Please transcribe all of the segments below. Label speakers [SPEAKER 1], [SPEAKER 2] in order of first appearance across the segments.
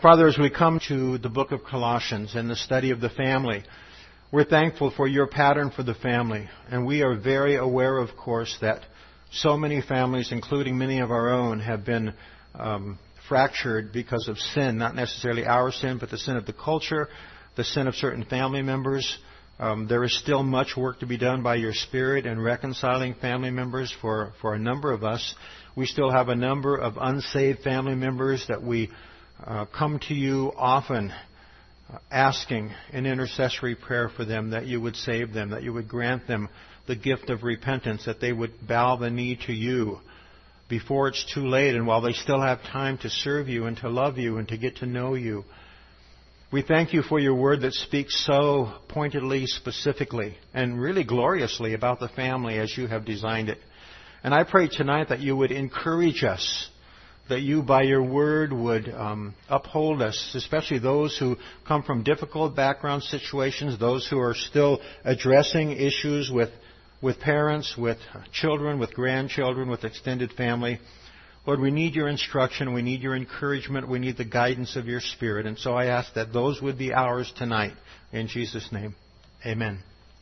[SPEAKER 1] Father, as we come to the book of Colossians and the study of the family, we're thankful for your pattern for the family. And we are very aware, of course, that so many families, including many of our own, have been fractured because of sin. Not necessarily our sin, but the sin of the culture, the sin of certain family members. There is still much work to be done by your Spirit in reconciling family members for a number of us. We still have a number of unsaved family members that we come to you often asking in intercessory prayer for them that you would save them, that you would grant them the gift of repentance, that they would bow the knee to you before it's too late and while they still have time to serve you and to love you and to get to know you. We thank you for your word that speaks so pointedly, specifically, and really gloriously about the family as you have designed it. And I pray tonight that you would encourage us, that you, by your word, would uphold us, especially those who come from difficult background situations, those who are still addressing issues with parents, with children, with grandchildren, with extended family. Lord, we need your instruction, we need your encouragement, we need the guidance of your Spirit. And so I ask that those would be ours tonight. In Jesus' name, amen.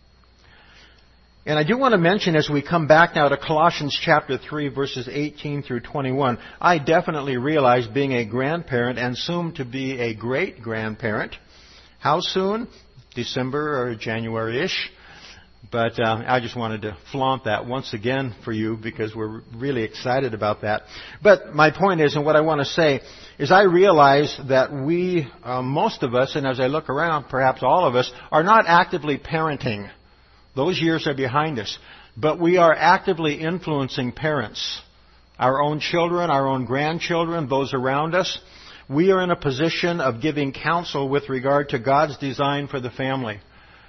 [SPEAKER 1] And I do want to mention, as we come back now to Colossians chapter 3, verses 18 through 21, I definitely realize, being a grandparent and soon to be a great-grandparent, how soon? December or January-ish. But I just wanted to flaunt that once again for you because we're really excited about that. But my point is, and what I want to say, is I realize that we, most of us, and as I look around, perhaps all of us, are not actively parenting. Those years are behind us. But we are actively influencing parents, our own children, our own grandchildren, those around us. We are in a position of giving counsel with regard to God's design for the family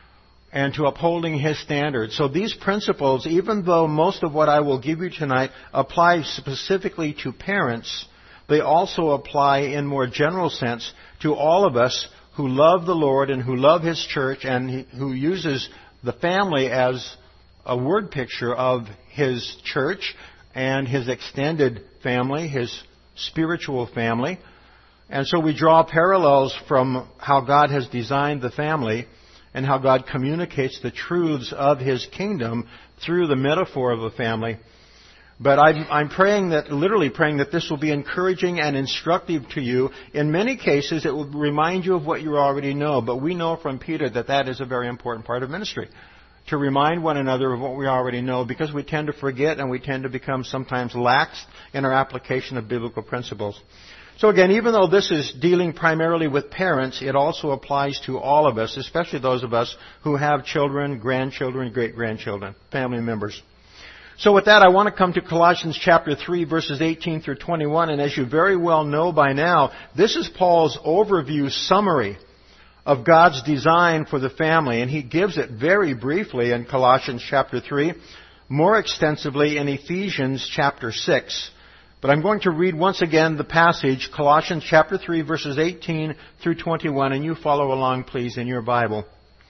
[SPEAKER 1] and to upholding His standards. So these principles, even though most of what I will give you tonight applies specifically to parents, they also apply in more general sense to all of us who love the Lord and who love His church and who uses the family as a word picture of His church and His extended family, His spiritual family. And so we draw parallels from how God has designed the family and how God communicates the truths of His kingdom through the metaphor of a family. But I'm praying that, literally praying that this will be encouraging and instructive to you. In many cases, it will remind you of what you already know. But we know from Peter that that is a very important part of ministry, to remind one another of what we already know, because we tend to forget and we tend to become sometimes lax in our application of biblical principles. So again, even though this is dealing primarily with parents, it also applies to all of us, especially those of us who have children, grandchildren, great-grandchildren, family members. So with that, I want to come to Colossians chapter 3, verses 18 through 21. And as you very well know by now, this is Paul's overview summary of God's design for the family. And he gives it very briefly in Colossians chapter 3, more extensively in Ephesians chapter 6. But I'm going to read once again the passage, Colossians chapter 3, verses 18 through 21, and you follow along, please, in your Bible.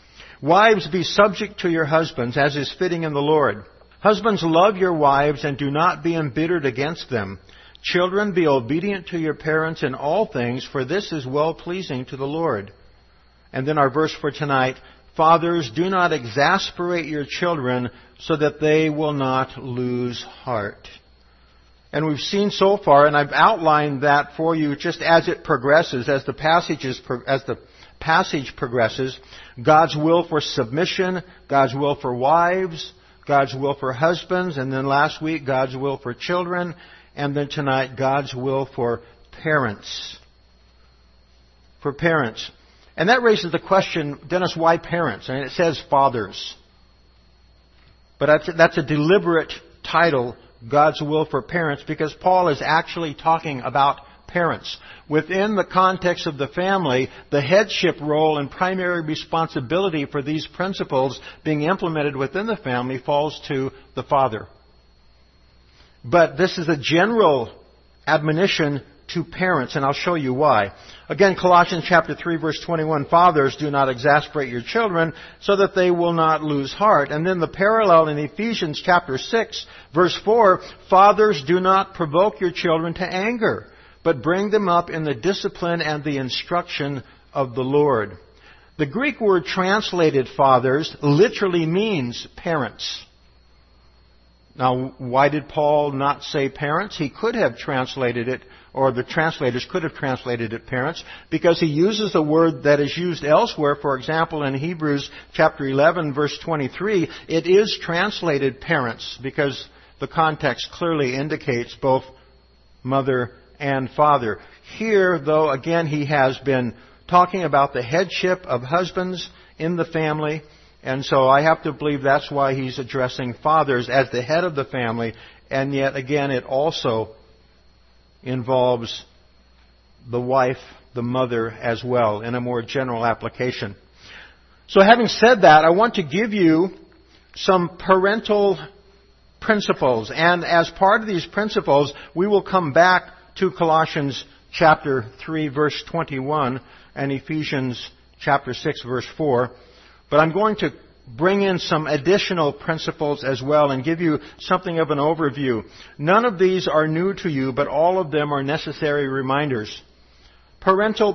[SPEAKER 1] Wives, be subject to your husbands, as is fitting in the Lord. Husbands, love your wives and do not be embittered against them. Children, be obedient to your parents in all things, for this is well-pleasing to the Lord. And then our verse for tonight, fathers, do not exasperate your children so that they will not lose heart. And we've seen so far, and I've outlined that for you just as it progresses, as the passage progresses, God's will for submission, God's will for wives, God's will for husbands, and then last week, God's will for children, and then tonight, God's will for parents. For parents. And that raises the question, Dennis, why parents? I mean, it says fathers. But that's a deliberate title, God's will for parents, because Paul is actually talking about parents. Within the context of the family, the headship role and primary responsibility for these principles being implemented within the family falls to the father. But this is a general admonition to parents, and I'll show you why. Again, Colossians chapter 3, verse 21, fathers, do not exasperate your children so that they will not lose heart. And then the parallel in Ephesians chapter 6, verse 4, fathers, do not provoke your children to anger, but bring them up in the discipline and the instruction of the Lord. The Greek word translated fathers literally means parents. Now, why did Paul not say parents? He could have translated it, or the translators could have translated it parents, because he uses a word that is used elsewhere. For example, in Hebrews chapter 11, verse 23, it is translated parents, because the context clearly indicates both mother and father. Here, though, again, he has been talking about the headship of husbands in the family, and so I have to believe that's why he's addressing fathers as the head of the family, and yet again it also involves the wife, the mother as well, in a more general application. So having said that, I want to give you some parental principles, and as part of these principles, we will come back to Colossians chapter 3, verse 21, and Ephesians chapter 6, verse 4. But I'm going to bring in some additional principles as well and give you something of an overview. None of these are new to you, but all of them are necessary reminders. Parental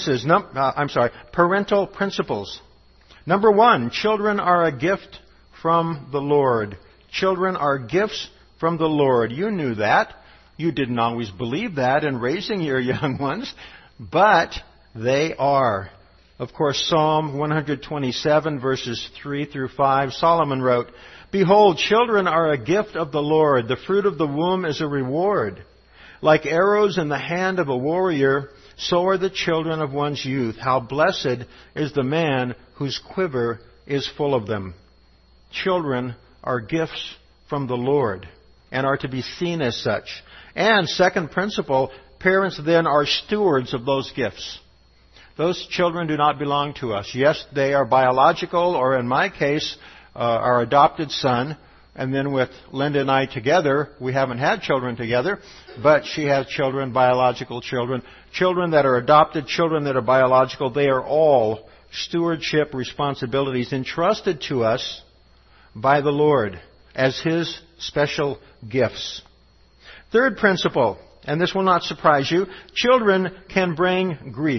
[SPEAKER 1] principles. Number one, children are a gift from the Lord. Children are gifts from the Lord. You knew that. You didn't always believe that in raising your young ones, but they are. Of course, Psalm 127, verses 3 through 5, Solomon wrote, "Behold, children are a gift of the Lord. The fruit of the womb is a reward. Like arrows in the hand of a warrior, so are the children of one's youth. How blessed is the man whose quiver is full of them." Children are gifts from the Lord and are to be seen as such. And second principle, parents then are stewards of those gifts. Those children do not belong to us. Yes, they are biological, or in my case, our adopted son. And then with Linda and I together, we haven't had children together, but she has children, biological children. Children that are adopted, children that are biological, they are all stewardship responsibilities entrusted to us by the Lord as His special gifts. Third principle, and this will not surprise you, children can bring grief.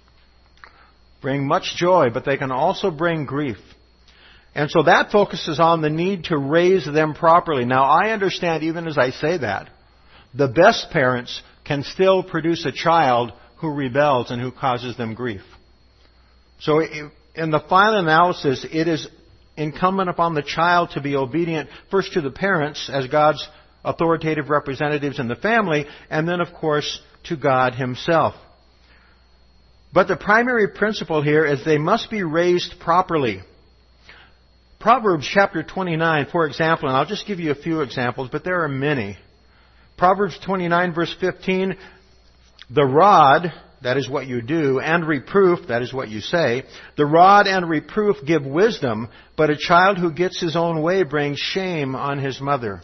[SPEAKER 1] Bring much joy, but they can also bring grief. And so that focuses on the need to raise them properly. Now, I understand, even as I say that, the best parents can still produce a child who rebels and who causes them grief. So in the final analysis, it is incumbent upon the child to be obedient first to the parents as God's authoritative representatives in the family, and then, of course, to God Himself. But the primary principle here is they must be raised properly. Proverbs chapter 29, for example, and I'll just give you a few examples, but there are many. Proverbs 29, verse 15, "The rod," that is what you do, "and reproof," that is what you say, "the rod and reproof give wisdom, but a child who gets his own way brings shame on his mother."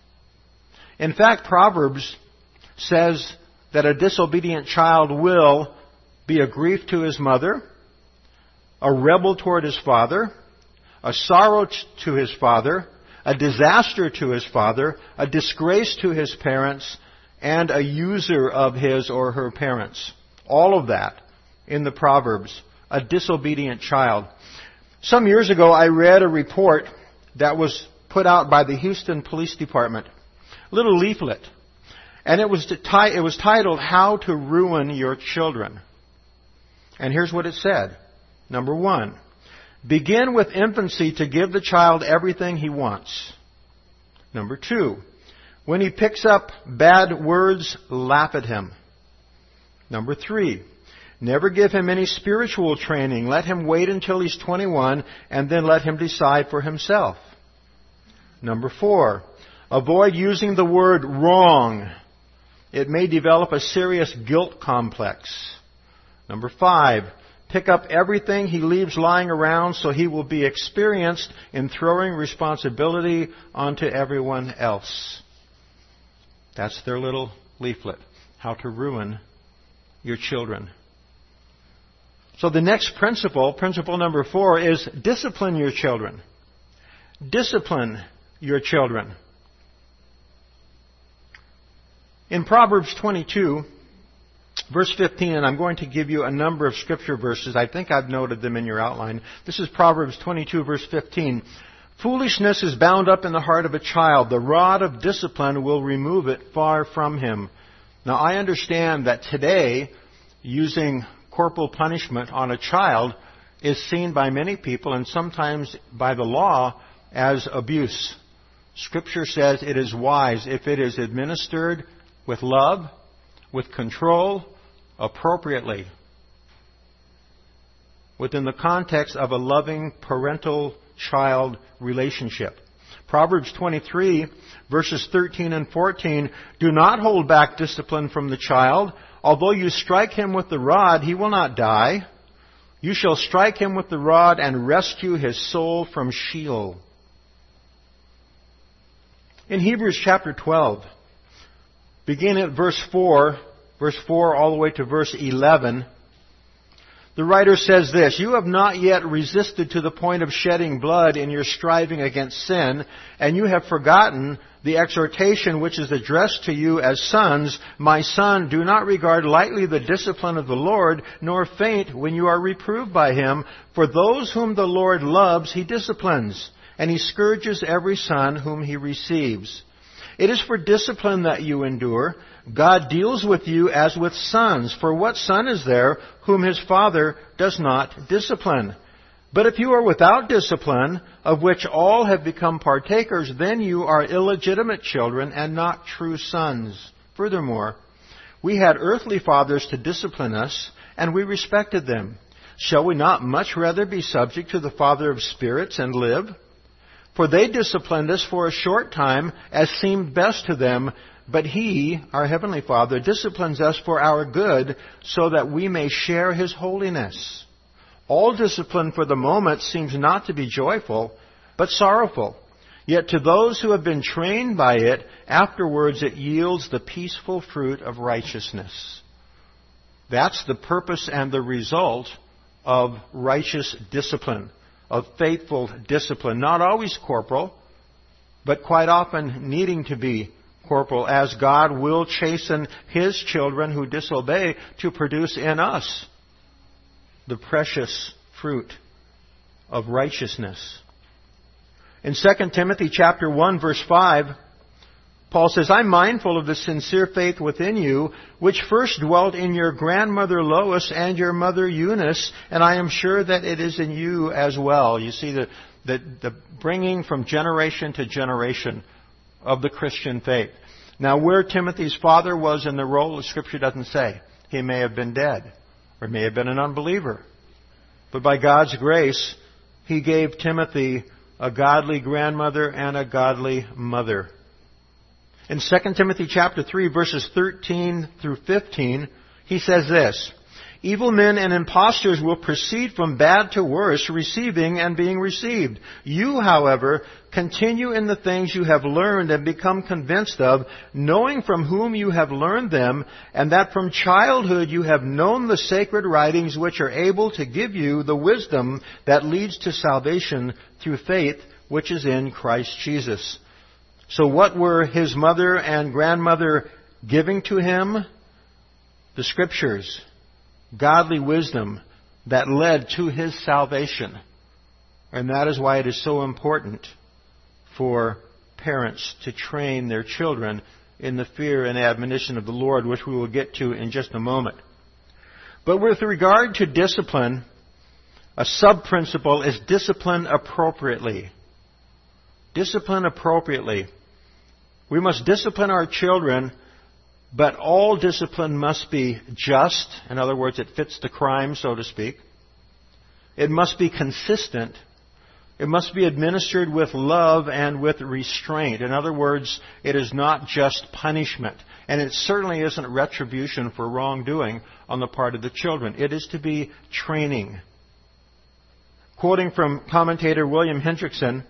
[SPEAKER 1] In fact, Proverbs says that a disobedient child will be a grief to his mother, a rebel toward his father, a sorrow to his father, a disaster to his father, a disgrace to his parents, and a user of his or her parents. All of that in the Proverbs, a disobedient child. Some years ago, I read a report that was put out by the Houston Police Department, a little leaflet, and it was titled, "How to Ruin Your Children." And here's what it said. Number one, begin with infancy to give the child everything he wants. Number two, when he picks up bad words, laugh at him. Number three, never give him any spiritual training. Let him wait until he's 21 and then let him decide for himself. Number four, avoid using the word wrong. It may develop a serious guilt complex. Number five, pick up everything he leaves lying around so he will be experienced in throwing responsibility onto everyone else. That's their little leaflet, How to Ruin Your Children. So the next principle number 4, is discipline your children. Discipline your children. In Proverbs 22, Verse 15, and I'm going to give you a number of scripture verses. I think I've noted them in your outline. This is Proverbs 22, verse 15. Foolishness is bound up in the heart of a child. The rod of discipline will remove it far from him. Now, I understand that today, using corporal punishment on a child is seen by many people and sometimes by the law as abuse. Scripture says it is wise if it is administered with love, with control, appropriately, within the context of a loving parental-child relationship. Proverbs 23, verses 13 and 14, do not hold back discipline from the child. Although you strike him with the rod, he will not die. You shall strike him with the rod and rescue his soul from Sheol. In Hebrews chapter 12, begin at verse 4 all the way to verse 11, the writer says this, you have not yet resisted to the point of shedding blood in your striving against sin, and you have forgotten the exhortation which is addressed to you as sons. My son, do not regard lightly the discipline of the Lord, nor faint when you are reproved by him. For those whom the Lord loves, he disciplines, and he scourges every son whom he receives. It is for discipline that you endure. God deals with you as with sons. For what son is there whom his father does not discipline? But if you are without discipline, of which all have become partakers, then you are illegitimate children and not true sons. Furthermore, we had earthly fathers to discipline us, and we respected them. Shall we not much rather be subject to the Father of spirits and live? For they disciplined us for a short time, as seemed best to them, but He, our Heavenly Father, disciplines us for our good, so that we may share His holiness. All discipline for the moment seems not to be joyful, but sorrowful. Yet to those who have been trained by it, afterwards it yields the peaceful fruit of righteousness. That's the purpose and the result of righteous discipline, of faithful discipline. Not always corporal, but quite often needing to be corporal, as God will chasten His children who disobey to produce in us the precious fruit of righteousness. In 2 Timothy chapter 1, verse 5, Paul says, I'm mindful of the sincere faith within you, which first dwelt in your grandmother Lois and your mother Eunice, and I am sure that it is in you as well. You see the bringing from generation to generation of the Christian faith. Now, where Timothy's father was in the role, the Scripture doesn't say. He may have been dead, or may have been an unbeliever. But by God's grace, He gave Timothy a godly grandmother and a godly mother. In 2 Timothy chapter 3, verses 13 through 15, he says this, evil men and impostors will proceed from bad to worse, receiving and being received. You, however, continue in the things you have learned and become convinced of, knowing from whom you have learned them, and that from childhood you have known the sacred writings which are able to give you the wisdom that leads to salvation through faith, which is in Christ Jesus. So what were his mother and grandmother giving to him? The Scriptures. Godly wisdom that led to his salvation. And that is why it is so important for parents to train their children in the fear and admonition of the Lord, which we will get to in just a moment. But with regard to discipline, a sub-principle is discipline appropriately. Discipline appropriately. We must discipline our children, but all discipline must be just. In other words, it fits the crime, so to speak. It must be consistent. It must be administered with love and with restraint. In other words, it is not just punishment. And it certainly isn't retribution for wrongdoing on the part of the children. It is to be training. Quoting from commentator William Hendrickson,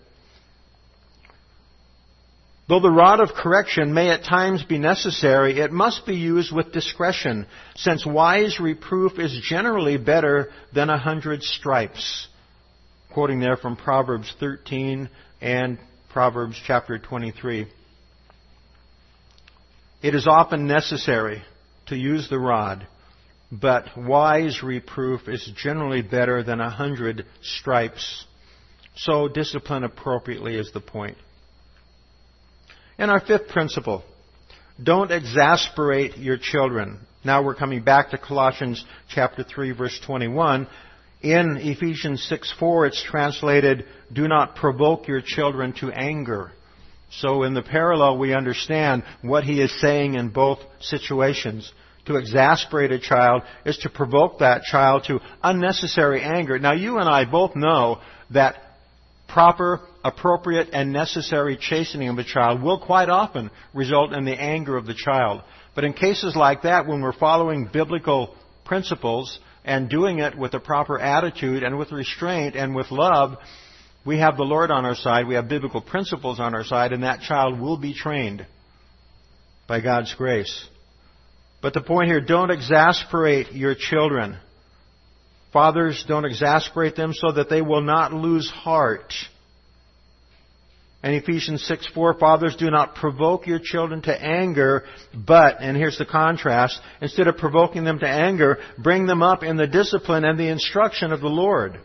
[SPEAKER 1] though the rod of correction may at times be necessary, it must be used with discretion, since wise reproof is generally better than 100 stripes. Quoting there from Proverbs 13 and Proverbs chapter 23. It is often necessary to use the rod but wise reproof is generally better than 100 stripes. So discipline appropriately is the point. And our fifth principle, don't exasperate your children. Now we're coming back to Colossians chapter 3, verse 21. In Ephesians 6:4, it's translated, do not provoke your children to anger. So in the parallel, we understand what he is saying in both situations. To exasperate a child is to provoke that child to unnecessary anger. Now you and I both know that proper, appropriate, and necessary chastening of a child will quite often result in the anger of the child. But in cases like that, when we're following biblical principles and doing it with a proper attitude and with restraint and with love, we have the Lord on our side, we have biblical principles on our side, and that child will be trained by God's grace. But the point here, don't exasperate your children. Fathers, don't exasperate them so that they will not lose heart. And Ephesians 6:4, fathers, do not provoke your children to anger, but, and here's the contrast, instead of provoking them to anger, bring them up in the discipline and the instruction of the Lord.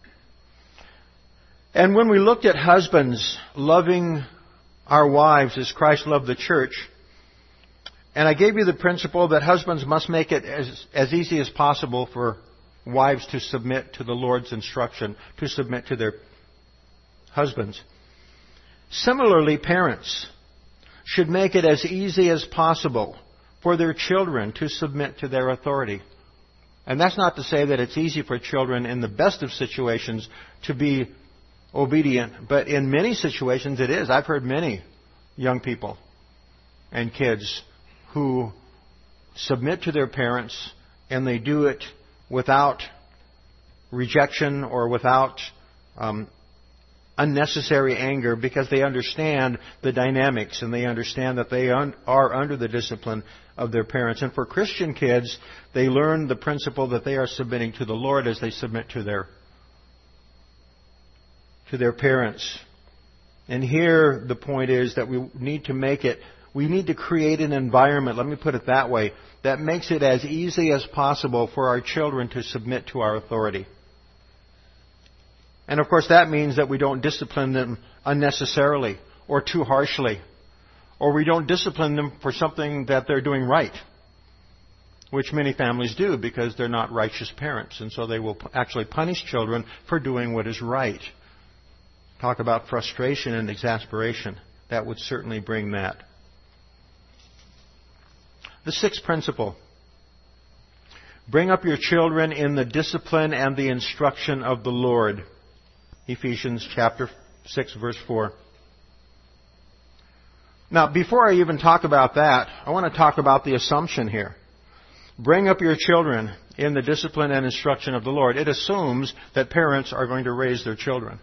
[SPEAKER 1] And when we looked at husbands loving our wives as Christ loved the church, and I gave you the principle that husbands must make it as easy as possible for wives to submit to the Lord's instruction, to submit to their husbands. Similarly, parents should make it as easy as possible for their children to submit to their authority. And that's not to say that it's easy for children in the best of situations to be obedient, but in many situations it is. I've heard many young people and kids who submit to their parents, and they do it without rejection or without unnecessary anger, because they understand the dynamics and they understand that they are under the discipline of their parents. And for Christian kids, they learn the principle that they are submitting to the Lord as they submit to their parents. And here the point is that we need to create an environment, let me put it that way, that makes it as easy as possible for our children to submit to our authority. And of course that means that we don't discipline them unnecessarily or too harshly, or we don't discipline them for something that they're doing right, which many families do because they're not righteous parents, and so they will actually punish children for doing what is right. Talk about frustration and exasperation. That would certainly bring that. The sixth principle. Bring up your children in the discipline and the instruction of the Lord. Ephesians chapter 6, verse 4. Now, before I even talk about that, I want to talk about the assumption here. Bring up your children in the discipline and instruction of the Lord. It assumes that parents are going to raise their children.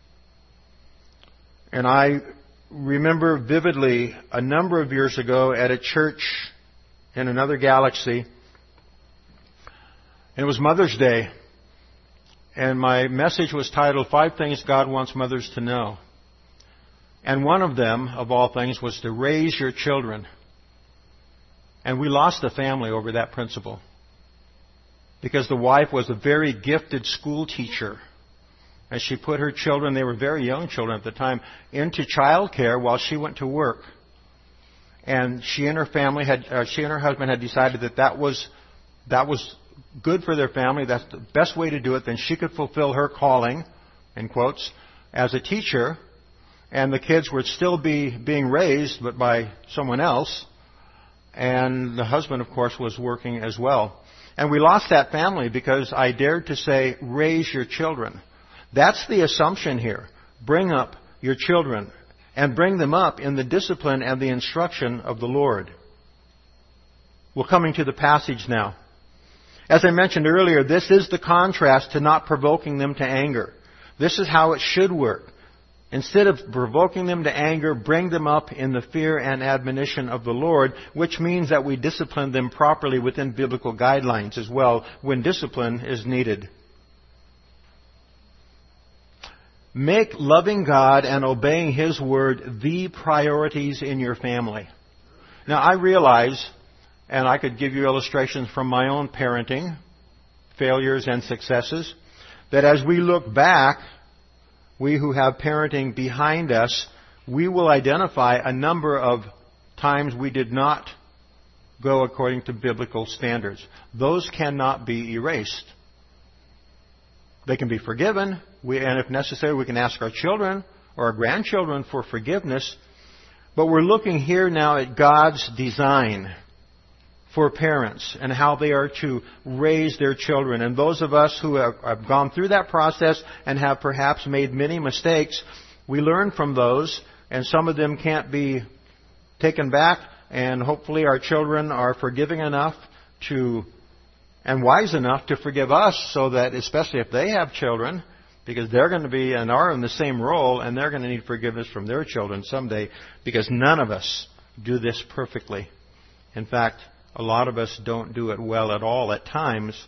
[SPEAKER 1] And I remember vividly a number of years ago at a church in another galaxy. And it was Mother's Day. And my message was titled, 5 Things God Wants Mothers to Know. And one of them, of all things, was to raise your children. And we lost the family over that principle. Because the wife was a very gifted school teacher. As she put her children, they were very young children at the time, into childcare while she went to work. And she and her husband had decided that was good for their family. That's the best way to do it. Then she could fulfill her calling, in quotes, as a teacher, and the kids would still be being raised, but by someone else. And the husband, of course, was working as well. And we lost that family because I dared to say, raise your children. That's the assumption here. Bring up your children and bring them up in the discipline and the instruction of the Lord. We're coming to the passage now. As I mentioned earlier, this is the contrast to not provoking them to anger. This is how it should work. Instead of provoking them to anger, bring them up in the fear and admonition of the Lord, which means that we discipline them properly within biblical guidelines as well when discipline is needed. Make loving God and obeying His Word the priorities in your family. Now, I realize and I could give you illustrations from my own parenting, failures and successes, that as we look back, we who have parenting behind us, we will identify a number of times we did not go according to biblical standards. Those cannot be erased. They can be forgiven, and if necessary, we can ask our children or our grandchildren for forgiveness. But we're looking here now at God's design for parents and how they are to raise their children. And those of us who have gone through that process and have perhaps made many mistakes, we learn from those, and some of them can't be taken back, and hopefully our children are forgiving enough to and wise enough to forgive us, so that, especially if they have children, because they're going to be and are in the same role, and they're going to need forgiveness from their children someday, because none of us do this perfectly. In fact, a lot of us don't do it well at all at times.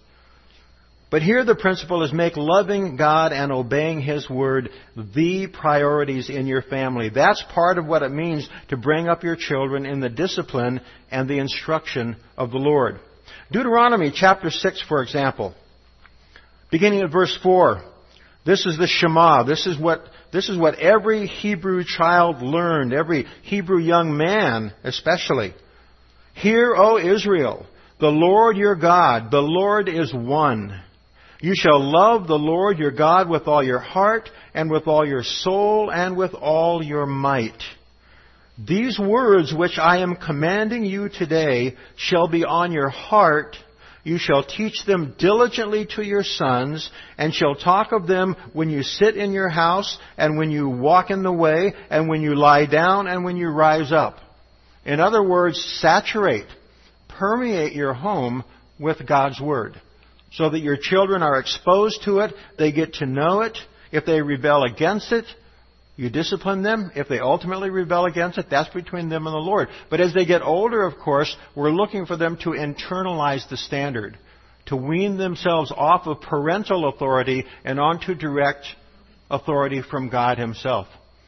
[SPEAKER 1] But here the principle is make loving God and obeying His Word the priorities in your family. That's part of what it means to bring up your children in the discipline and the instruction of the Lord. Deuteronomy chapter 6, for example, beginning at verse 4. This is the Shema. This is what every Hebrew child learned, every Hebrew young man especially. Hear, O Israel, the Lord your God, the Lord is one. You shall love the Lord your God with all your heart and with all your soul and with all your might. These words which I am commanding you today shall be on your heart. You shall teach them diligently to your sons, and shall talk of them when you sit in your house, and when you walk in the way, and when you lie down, and when you rise up. In other words, saturate, permeate your home with God's Word, so that your children are exposed to it, they get to know it. If they rebel against it, you discipline them. If they ultimately rebel against it, that's between them and the Lord. But as they get older, of course, we're looking for them to internalize the standard, to wean themselves off of parental authority and onto direct authority from God Himself.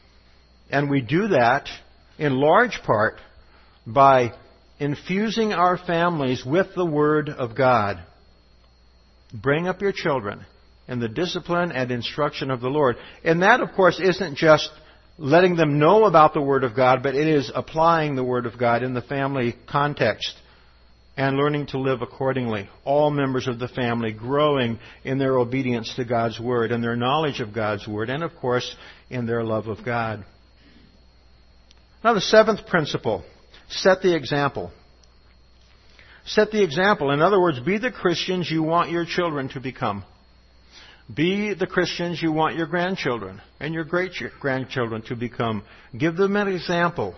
[SPEAKER 1] And we do that in large part by infusing our families with the Word of God. Bring up your children in the discipline and instruction of the Lord. And that, of course, isn't just letting them know about the Word of God, but it is applying the Word of God in the family context and learning to live accordingly. All members of the family growing in their obedience to God's Word and their knowledge of God's Word, and, of course, in their love of God. Now, the seventh principle, set the example. Set the example. In other words, be the Christians you want your children to become. Be the Christians you want your grandchildren and your great-grandchildren to become. Give them an example.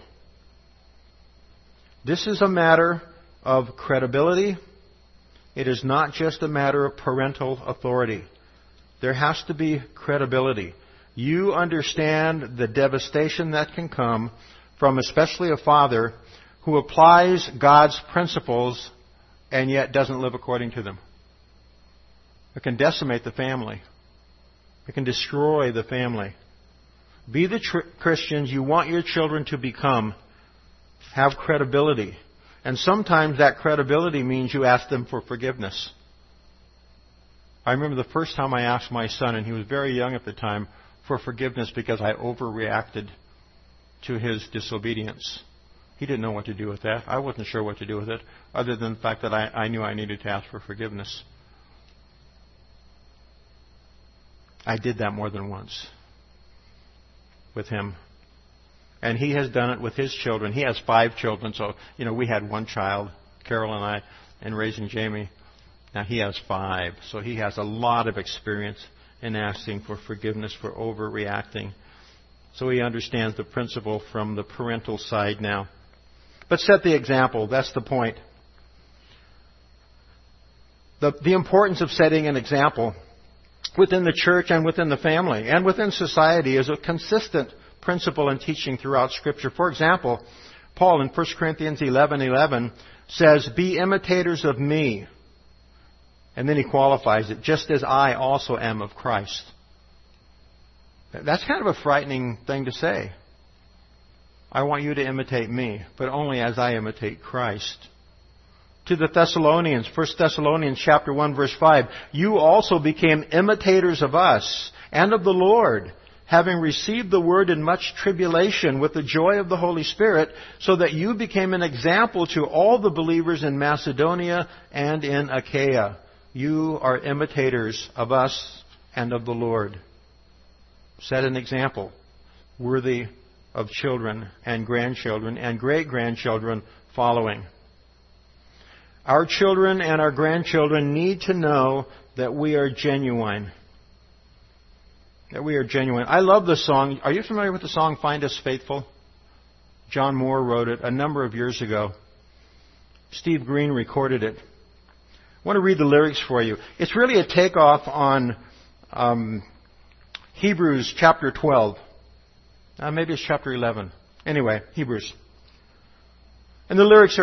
[SPEAKER 1] This is a matter of credibility. It is not just a matter of parental authority. There has to be credibility. You understand the devastation that can come from especially a father who applies God's principles and yet doesn't live according to them. It can decimate the family. It can destroy the family. Be the Christians you want your children to become. Have credibility. And sometimes that credibility means you ask them for forgiveness. I remember the first time I asked my son, and he was very young at the time, for forgiveness because I overreacted to his disobedience. He didn't know what to do with that. I wasn't sure what to do with it, other than the fact that I knew I needed to ask for forgiveness. I did that more than once with him. And he has done it with his children. He has 5 children, so, we had one child, Carol and I, and raising Jamie. Now he has 5, so he has a lot of experience in asking for forgiveness for overreacting. So he understands the principle from the parental side now. But set the example, that's the point. The importance of setting an example within the church and within the family and within society is a consistent principle and teaching throughout Scripture. For example, Paul in 1 Corinthians 11:11 says, "Be imitators of me." And then he qualifies it, "just as I also am of Christ." That's kind of a frightening thing to say. I want you to imitate me, but only as I imitate Christ. to the Thessalonians, 1 Thessalonians chapter 1 verse 5, you also became imitators of us and of the Lord, having received the word in much tribulation with the joy of the Holy Spirit, so that you became an example to all the believers in Macedonia and in Achaia. You are imitators of us and of the Lord. Set an example worthy of children and grandchildren and great-grandchildren following. Our children and our grandchildren need to know that we are genuine. That we are genuine. I love the song. Are you familiar with the song, Find Us Faithful? John Moore wrote it a number of years ago. Steve Green recorded it. I want to read the lyrics for you. It's really a takeoff on Hebrews chapter 12. Maybe it's chapter 11. Anyway, Hebrews. And the lyrics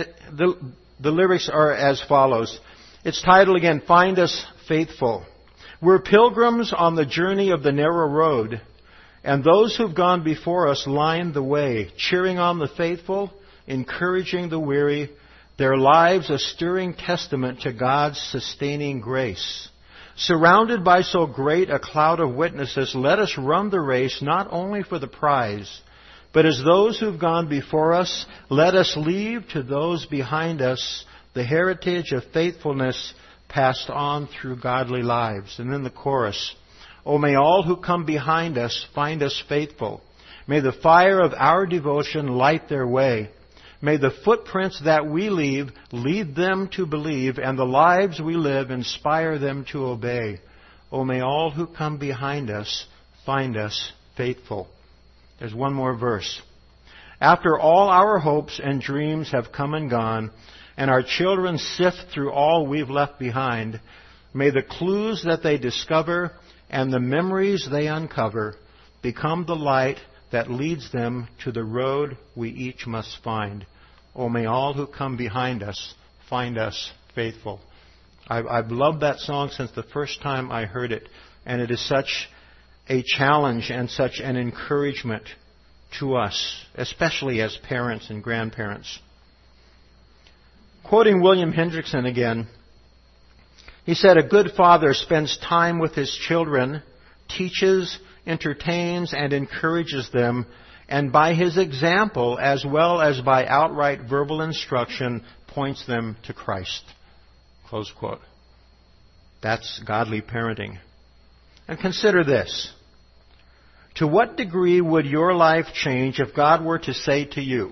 [SPEAKER 1] are as follows. It's titled again, Find Us Faithful. We're pilgrims on the journey of the narrow road, and those who've gone before us line the way, cheering on the faithful, encouraging the weary, their lives a stirring testament to God's sustaining grace. Surrounded by so great a cloud of witnesses, let us run the race not only for the prize, but as those who've gone before us, let us leave to those behind us the heritage of faithfulness passed on through godly lives. And then the chorus. Oh, may all who come behind us find us faithful. May the fire of our devotion light their way. May the footprints that we leave lead them to believe, and the lives we live inspire them to obey. Oh, may all who come behind us find us faithful. There's one more verse. After all our hopes and dreams have come and gone, and our children sift through all we've left behind, may the clues that they discover and the memories they uncover become the light that leads them to the road we each must find. Oh, may all who come behind us find us faithful. I've loved that song since the first time I heard it, and it is such a challenge and such an encouragement to us, especially as parents and grandparents. Quoting William Hendrickson again, he said, a good father spends time with his children, teaches, entertains, and encourages them, and by his example, as well as by outright verbal instruction, points them to Christ. Close quote. That's godly parenting. And consider this. To what degree would your life change if God were to say to you,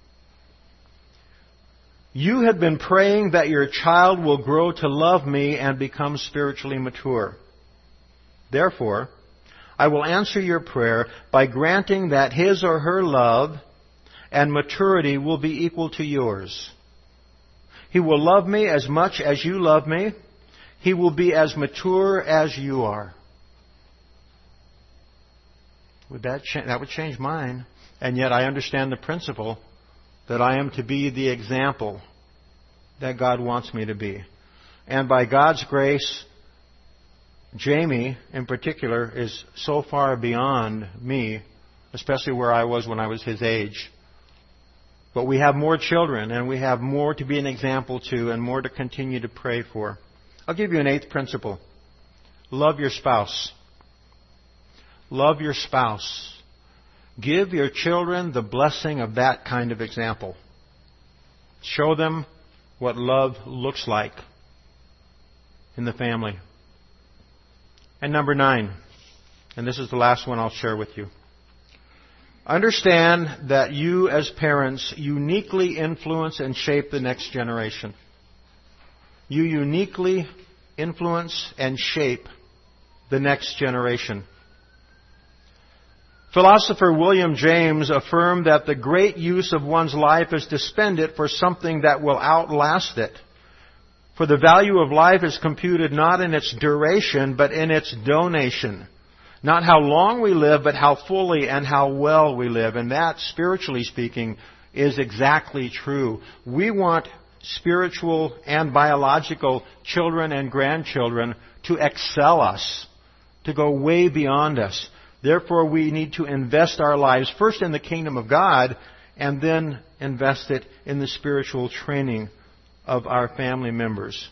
[SPEAKER 1] you have been praying that your child will grow to love me and become spiritually mature. Therefore, I will answer your prayer by granting that his or her love and maturity will be equal to yours. He will love me as much as you love me. He will be as mature as you are. That would change mine. And yet I understand the principle that I am to be the example that God wants me to be. And by God's grace, Jamie, in particular, is so far beyond me, especially where I was when I was his age. But we have more children, and we have more to be an example to, and more to continue to pray for. I'll give you an eighth principle. Love your spouse. Love your spouse. Give your children the blessing of that kind of example. Show them what love looks like in the family. And number 9, and this is the last one I'll share with you. Understand that you as parents uniquely influence and shape the next generation. You uniquely influence and shape the next generation. Philosopher William James affirmed that the great use of one's life is to spend it for something that will outlast it. For the value of life is computed not in its duration, but in its donation. Not how long we live, but how fully and how well we live. And that, spiritually speaking, is exactly true. We want spiritual and biological children and grandchildren to excel us, to go way beyond us. Therefore, we need to invest our lives first in the kingdom of God and then invest it in the spiritual training of our family members.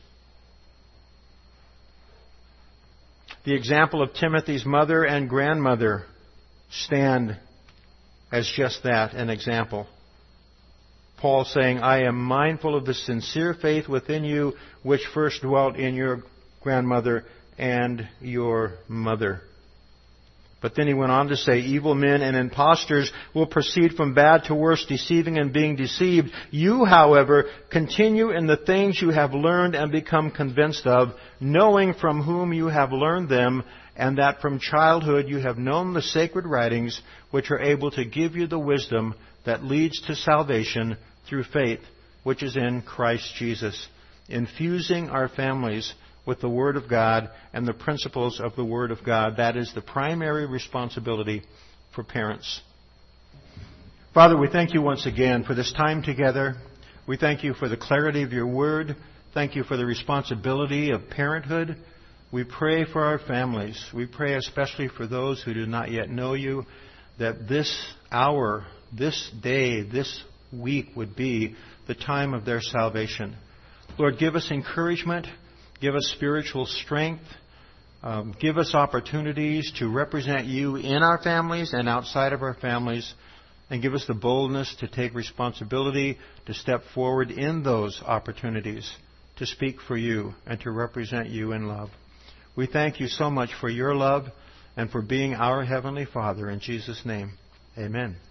[SPEAKER 1] The example of Timothy's mother and grandmother stand as just that, an example. Paul saying, I am mindful of the sincere faith within you, which first dwelt in your grandmother and your mother. But then he went on to say, evil men and impostors will proceed from bad to worse, deceiving and being deceived. You, however, continue in the things you have learned and become convinced of, knowing from whom you have learned them, and that from childhood you have known the sacred writings, which are able to give you the wisdom that leads to salvation through faith, which is in Christ Jesus. Infusing our families with the Word of God and the principles of the Word of God. That is the primary responsibility for parents. Father, we thank you once again for this time together. We thank you for the clarity of your Word. Thank you for the responsibility of parenthood. We pray for our families. We pray especially for those who do not yet know you, that this hour, this day, this week would be the time of their salvation. Lord, give us encouragement. Give us spiritual strength. Give us opportunities to represent you in our families and outside of our families. And give us the boldness to take responsibility, to step forward in those opportunities, to speak for you and to represent you in love. We thank you so much for your love and for being our Heavenly Father. In Jesus' name, amen.